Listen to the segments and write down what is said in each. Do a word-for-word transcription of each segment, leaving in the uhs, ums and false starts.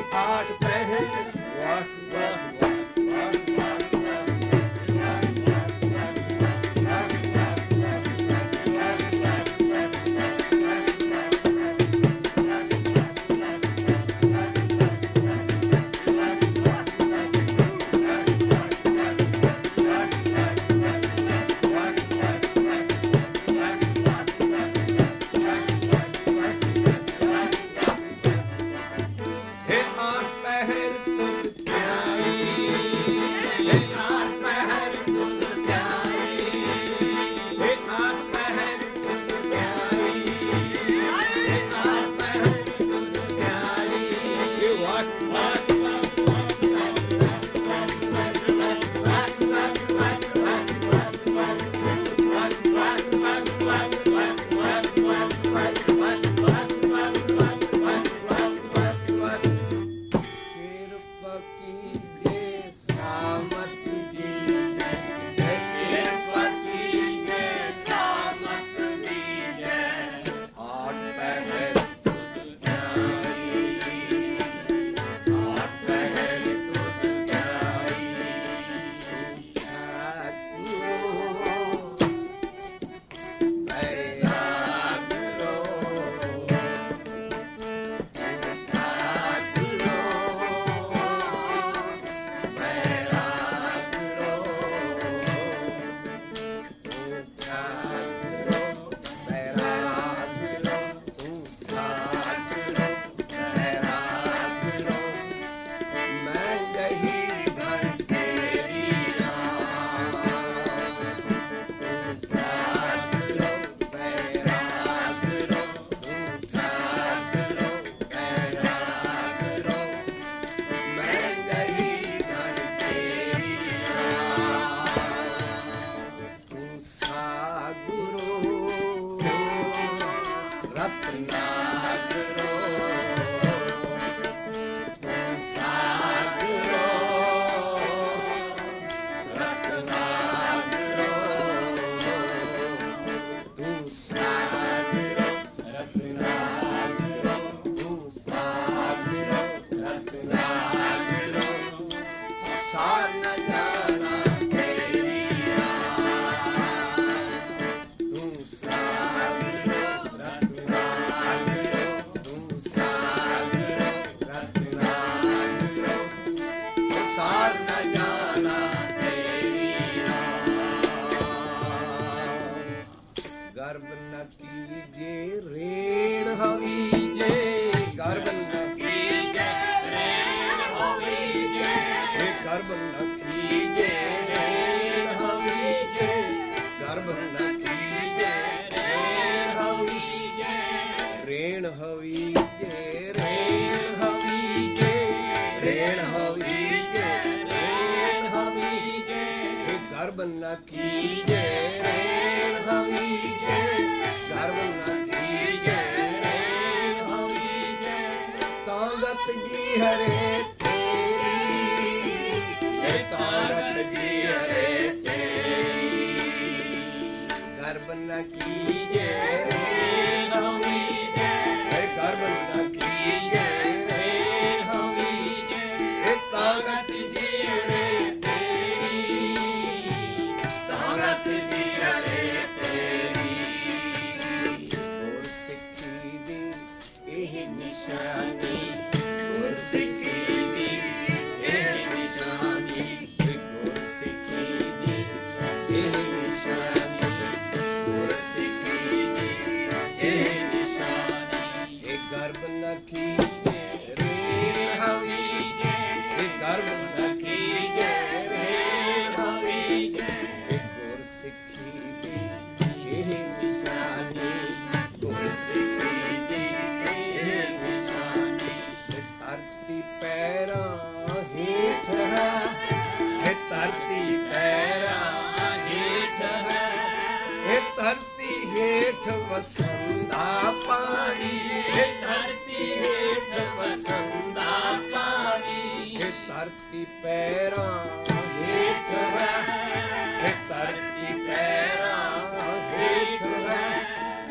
ਆਠ ਪਹਿਰ ਵਾਹ ਵਾਹ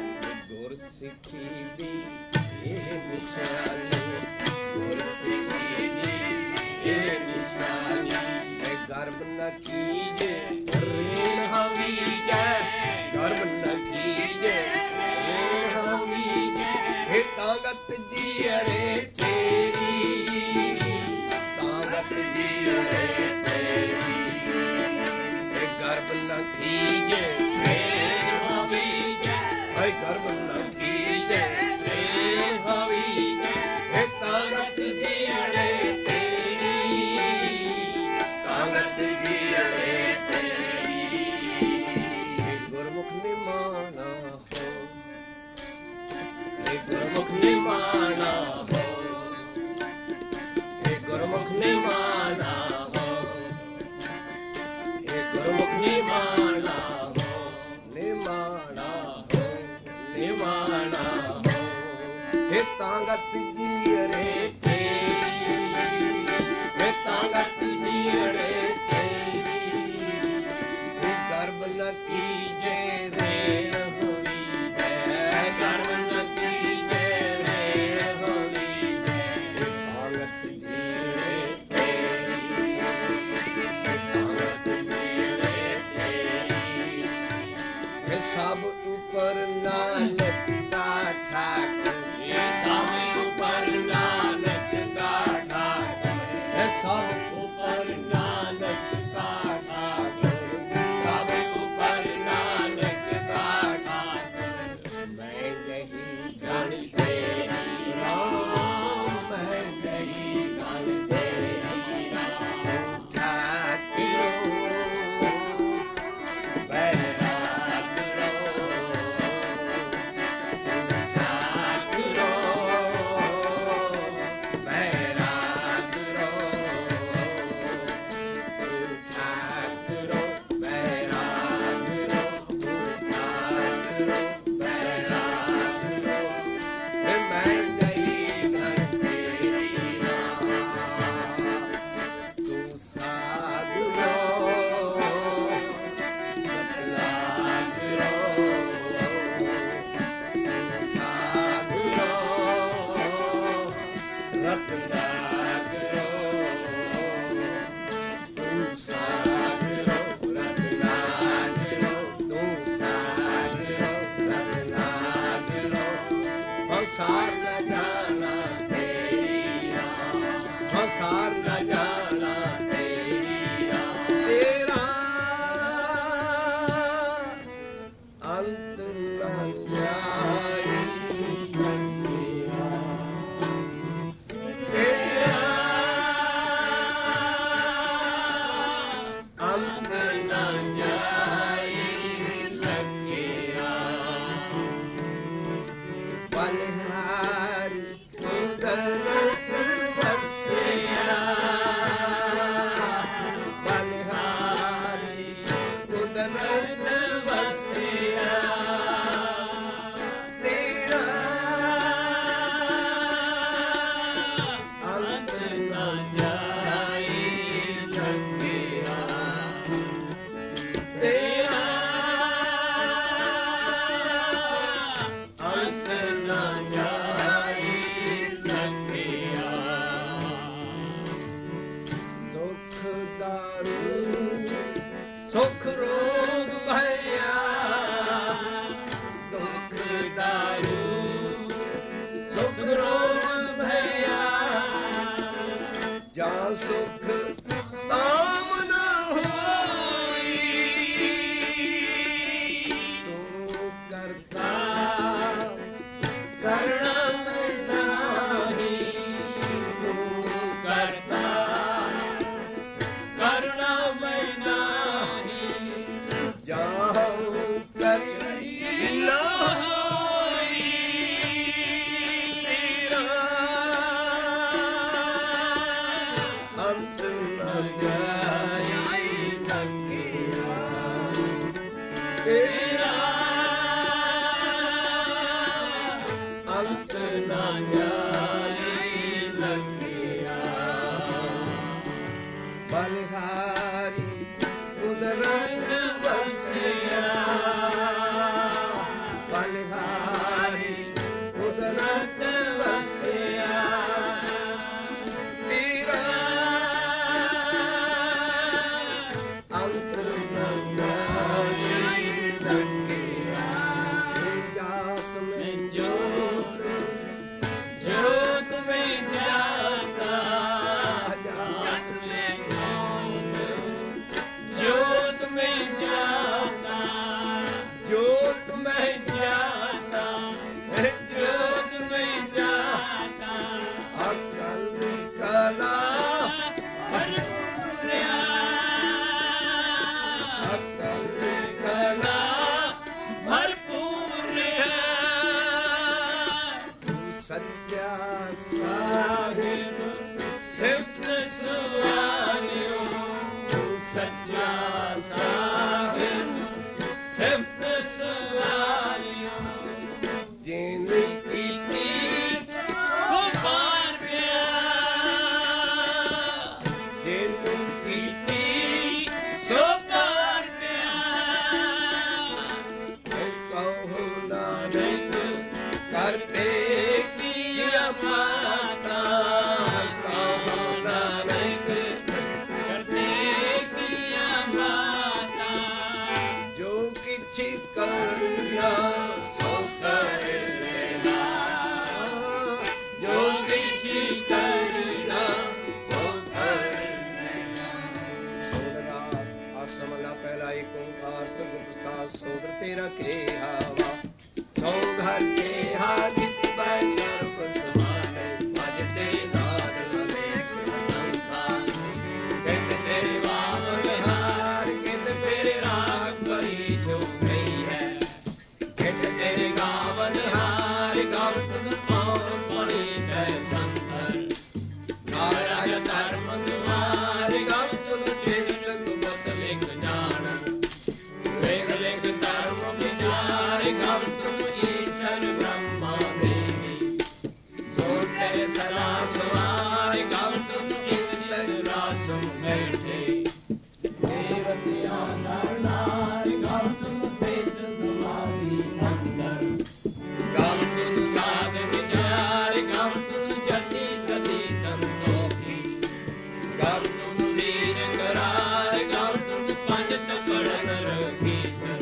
ਸਿੱਖੀ ਦੀ ਇਹ ਨਿਸ਼ਾਨੀ ਗੁਰ ਸਿੱਖੀ न कीजे रेण हवीजे गर्व न कीजे रेण हवीजे हे ताकत जी अरे तेरी ताकत जी अरे तेरी हे गर्व न कीजे रेण हवीजे हे गर्व न कीजे रेण हवीजे हे ताकत जी अरे गुरमुख निमाना हो हे गुरमुख निमाना हो हे गुरमुख निमाना हो हे गुरमुख निमाना हो निमाना हो निमाना हो हे तांगत जी अरे हे तांगत जी अरे न कीजे रेण होवीजे गर्व न कीजे रेण होवीजे ताकत जी अरे तेरी ताकत जी अरे तेरी हे सब ऊपर नानक का ठाकर हे सब ऊपर नानक का ठाकर हे सब ऊपर नानक का ठाकर नानक करते किया माता कहो नानक करते किया माता जो किछ करना सो कर लेना जो किछ करना सो कर लेना आसमला पहला एक ओंकार सतगुर प्रसाद सोदर तेरा के हवा सौ घर के हाजित पै सर्व समाए भजते नाद ललेख संतान कित तेरे वामन हार कित तेरे राग परी जो गई है कित तेरे गावन हार गाव तुम पौर पड़ी कै संतर नाराज धर्म द्वार गाव तुम चित बत लिख जान लेख लिख धर्म विचार गाव तुम ईश्वर ब्रह्मा देवी सो तेरे सदा सवार गाव तुम इंद्र रासम बैठे देवतिया नर नार गाव तुम सेठ समाधि अंदर गाव तुम साध विचार गाव तुम जति सती संतोखी गाव तुम वीर करार गाव तुम पंडित पढ़न रखी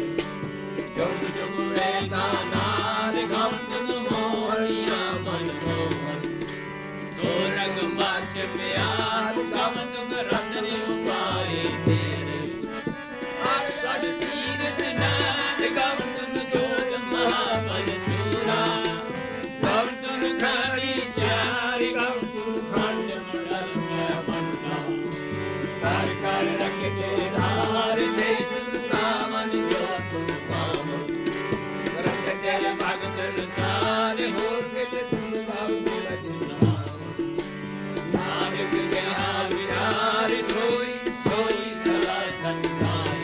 जुग जुग वेदा नाद गाव तुम मोहनिया मन मोहन सो रंग बाच प्यार गाव तुम रंजनी उपाय तेरे आठ सठ तीरथ नाद गाव तुम जोग महाबल सूरा गाव तुम खड़ी चार गाव तुम खंड मंडल में मंडा कर कर रख के धार से तुम कामन जो तुम काम रख तेरे भगत रसाल हो के तुम भाव से रचनाम नानक गया विहार सोई सोई सदा संसार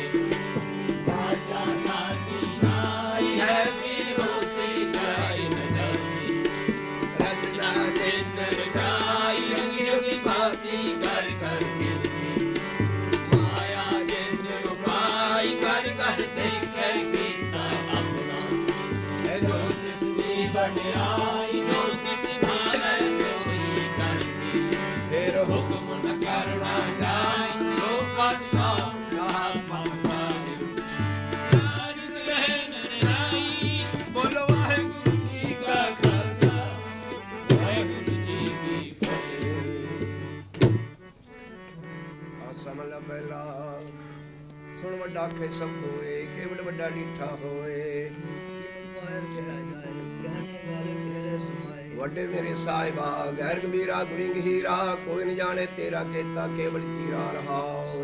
साचा साची आई है वीरों से जाई न जाती रचना चित्र जाई रंगी रंगी भांति कर कर कीर्ति माया जिंद उपाय कर कर देखे गीता अपना है जो जिसकी बढ़ाई जो जिस भाले सोई करती फिर हुक्म न करना जाए सो का सा कहा पासारे राज रहे नराई बोलो वाहेगुरु जी का खालसा वाहेगुरु जी की फतेह आसमला पहला सुन वड्डा खे सब होए केवल वड्डा डीठा होए वड्डे मेरे साहिबा गैर गंभीरा गुणी गहीरा कोई न जाने तेरा केता केवल चीरा रहा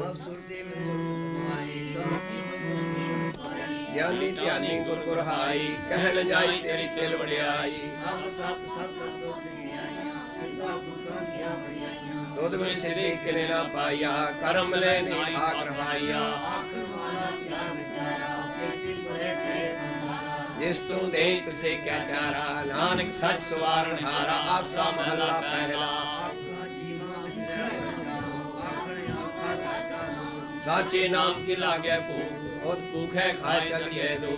ज्ञानी ध्यानी गुर गुरहाई कह न जाई तेरी तिल वड़ियाई दुध में सिद्धि किने ना पाया करम ले नहीं खाक रहाइया जिस तू देत से क्या प्यारा नानक सच सवारण हारा आसा महला पहला साचे नाम की लागे भूख बहुत भूखे खाए चल गए दो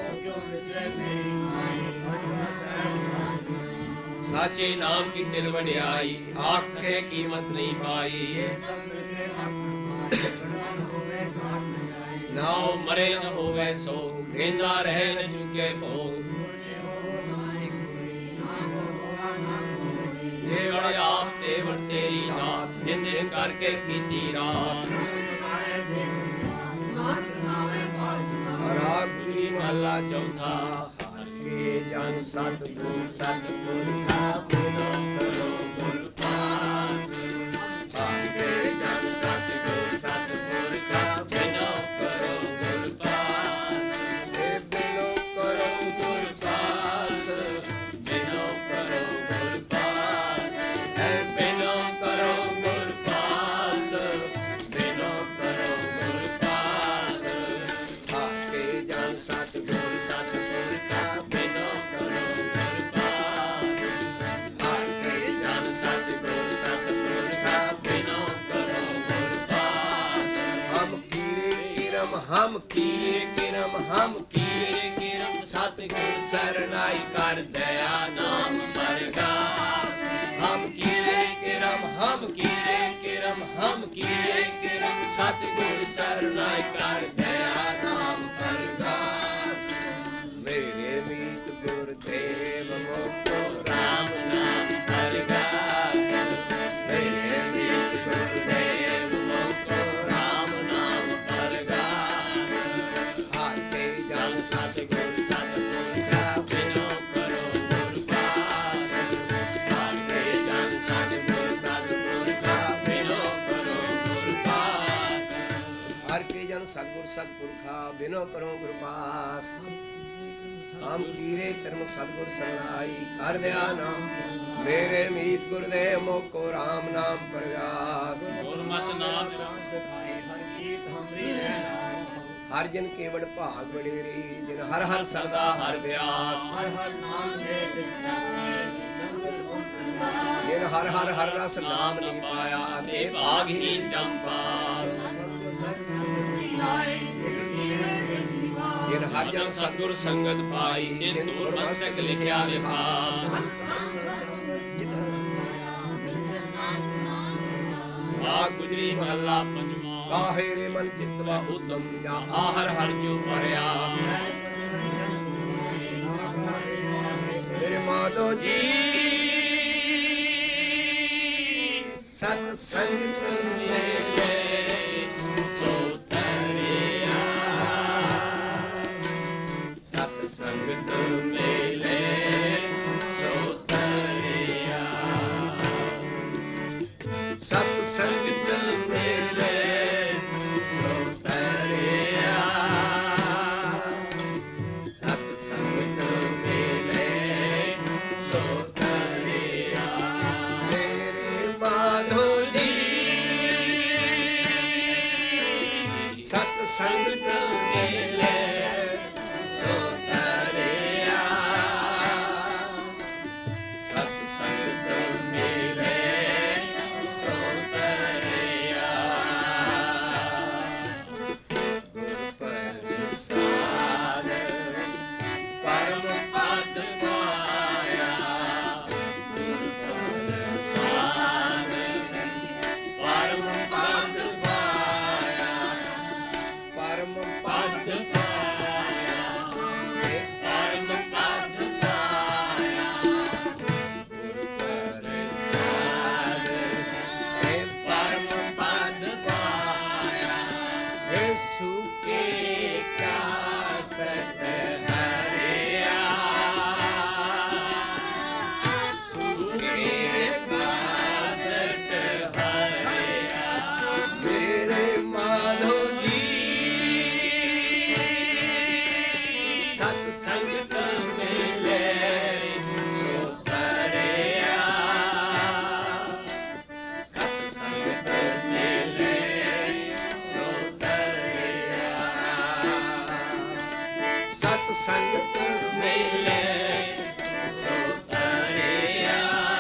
साचे नाम की तिल वड़ियाई आठ के कीमत नहीं पाई नाव मरे न होवे सो गेंदा रहे न चुके भोग जेवड़ आप तेवर तेरी रात जिन दिन करके कीती रात राग गुजरी महला चौथा हर के जन सतगुर सतगुर का पूजो करो गुर पास हर के जन सतगुर सतगुर का पूजो करो गुर पास बिनो करो गुर पास बिनो करो गुर पास बिनो करो गुर पास बिनो करो गुर पास हर के जन सतगुर सतगुर का बिनो करो गुर पास हर के जन सतगुर सतगुर का बिनो करो गुर पास हम कीरे किरम हम कीरे किरम हम कीरे किरम सत सतगुर सरनाई कर दया नाम परगास। हम कीरे किरम हम कीरे किरम हम कीरे किरम सतगुर सरनाई कर दया नाम परगास। मेरे मीत गुरुदेव मोको राम नाम परगास। मेरे मीत गुरुदेव मोको राम नाम परगास। हार के जन सतगुर सतगुर का बिनो करो गुरपास। हार के जन सतगुर सतगुर का बिनो करो गुरपास। हर के जन सतगुर सतगुर खा बिनो करो गुरपास। हम कीरे कर्म सतगुर सरनाई कर दया नाम। मेरे मीत गुरुदेव मोको राम नाम परगास। गुरमत नाम सखाई हर कीर्त हमरी रहना। हर जन केवड़ भाग वडेरी जिन हर हर सरदा हर व्यास। हर हर नाम ले संगत जिन हर हर हर रस नाम नहीं पाया ते भागहीन चंपा। जिन हर जन सतगुर संगत पाई जिन गुरमस्तक लिखिया लिखास। भाग गुजरी महला पंजवा। काहे रे मन चितवा उतम या आहर हर जो प्रयास। मेरे माधो जी सत्संग मेरे सो तरिया। सत्संग मेले सो तरिया। सत्संग मेले सो तरिया। सत्संग मेले सो तरिया। मेरे माधो जी सत्संग मेले सो तरिया। सत्संग मेले सो तरिया। प्रसाद परम पद पाया। प्रसाद परम पद पाया। परम पद पाया। परम पद पाया। प्रसाद परम पद पाया। यीशु के कासत हरिया। सुके कासत हरिया। मेरे माधो जी सत्संग मिले सो तरिया। सत्संग मिले सो तरिया। सत्संग मिले सो तरिया।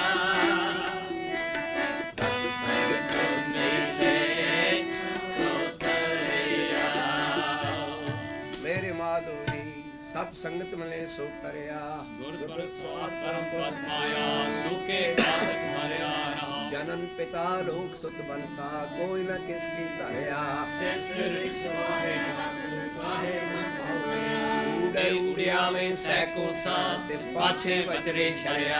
सत्संग मिले सो तरिया। मेरे माधो जी सत्संगत मिले सो करिया। गुर प्रसाद परम पद पाया। सुखे कासत मरिया रहा। जनन पिता लोक सुत बनता कोई न किसकी धरिया। ऊड़े ऊड़िया में सैको सा तिस पाछे बचरे छड़िया।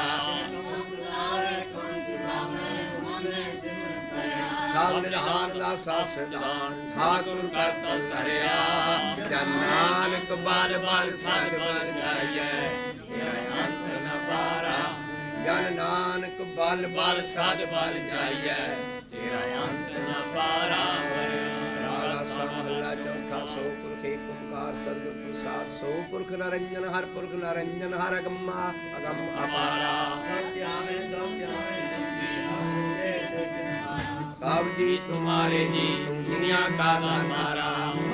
सब निधान दासा सिधान ठाकुर का तल धरिया। जन नानक बाल बाल सद बल जाइए तेरा अंत न पारा। जन नानक बल बल सद बल जाइए तेरा अंत न पारा। राला समहला चौथा सो पुरख एक ओंकार सतगुर प्रसाद। सो पुरख नरंजन हर पुरख नरंजन हर अगम्मा अगम अपारा। कब जी तुम्हारे जी तुम दुनिया का मारा।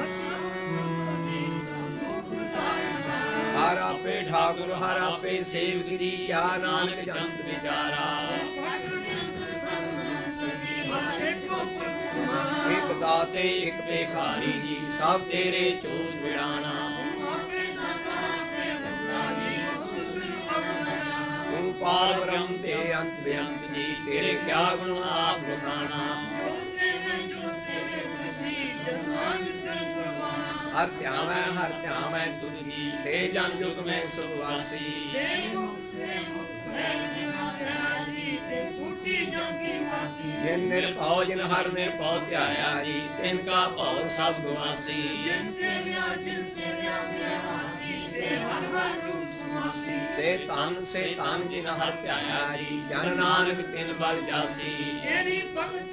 हरा पे ठाकुर हरा पे सेवगिरी क्या नानक जंत विचारा। एक दाते एक भिखारी जी सब तेरे चोज बिड़ाना। पार ब्रह्म ते अंत बेअंत जी, तेरे क्या गुण आप बखाना। हर ध्यावै हर ध्यावै तुझ जी, से जन जुग में सुवासी। जिन निर्भव जिन हर निर्भव ध्याया जी, तिनका भव सब गुवासी। से तन से तन जिन हर ध्याया जी, जन नानक तिन बल जासी। तेरे भगत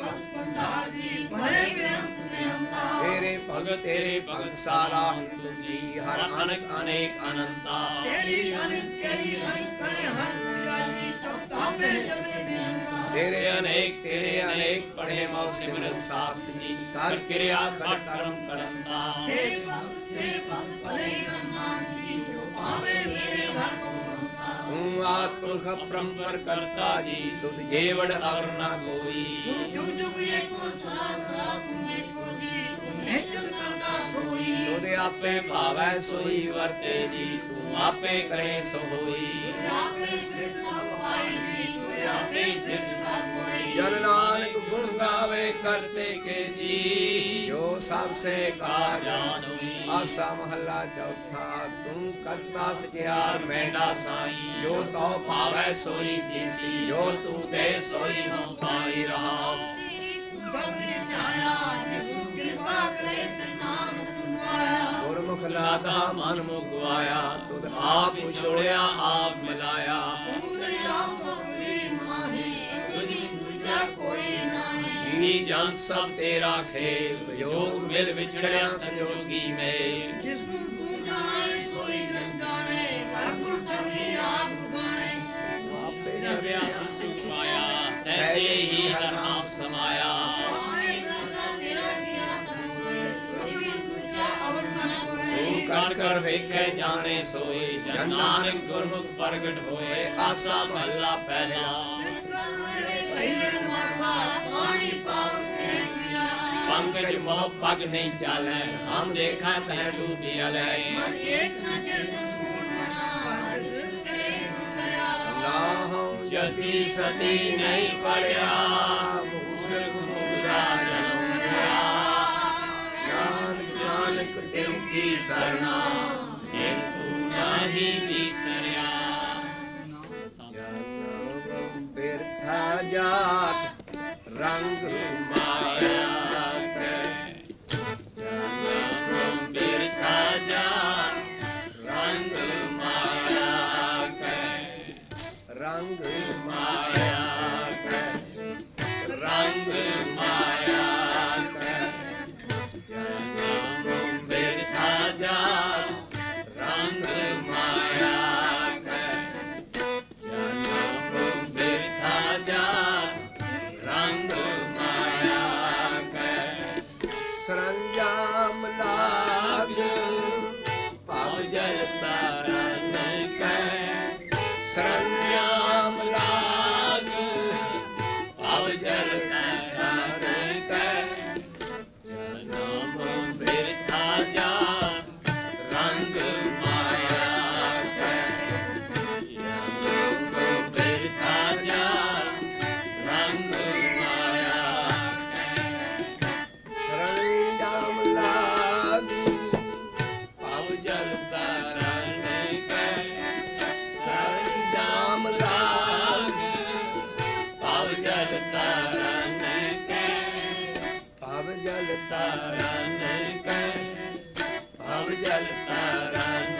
तेरे भगत सारा हिंदू जी, हर अनेक अनेक अनंता। तेरे अनेक तेरे अनेक पढ़े मौ सिमरत शास्त्र जी, कर क्रिया कर कर्म करंता। तू आत्मपुरुष परंपर करता जी, तुझ जेवड़ और न कोई। तुझे आपे भावै सोई वर्ते जी, तू आपे करे सो होई। जन नानक गुण गावे करते के जी, जो सबसे का जानो। आसा महला चौथा, तू करता सचियार मेंढा साई। जो तो भावै सोई जीसी, जो तू दे सोई हो पाई रहा। गुरमुख लादा मन मुख गवाया, तुद आप छोड़िया आप मिलाया। जी जान सब तेरा खेल, योग मिल विछड़िया संजोगी में। सहजे ही हर नाम समाया। कर कर वेखे जाने सोए, जन नानक गुरमुख प्रगट होए। आसा महला पहला, पंकज मोह पग नहीं चाले, हम देखा तह डूबिया ले। जति सती नहीं पड़िया, नानक तिनकी शरणा, जिनको नहीं बिसरिया। जन्म बिरथा जात रंग माया के, जन्म बिरथा जात रंग माया के। रंग माया के, रंग माया के। जन्म बिरथा जात रंग माया के, जन्म बिरथा जात रंग माया के। सरंजाम लाग पाव जल तारन के, सरंजाम लाग पाव जल तारन के। जन्म बिरथा जात रंग माया के, जन्म बिरथा जात रंग माया के। सरंजाम लाग पाव जल तारन के, सरंजाम लाग पाव जल तारन के। पाव जल तारन के, पाव जल तारन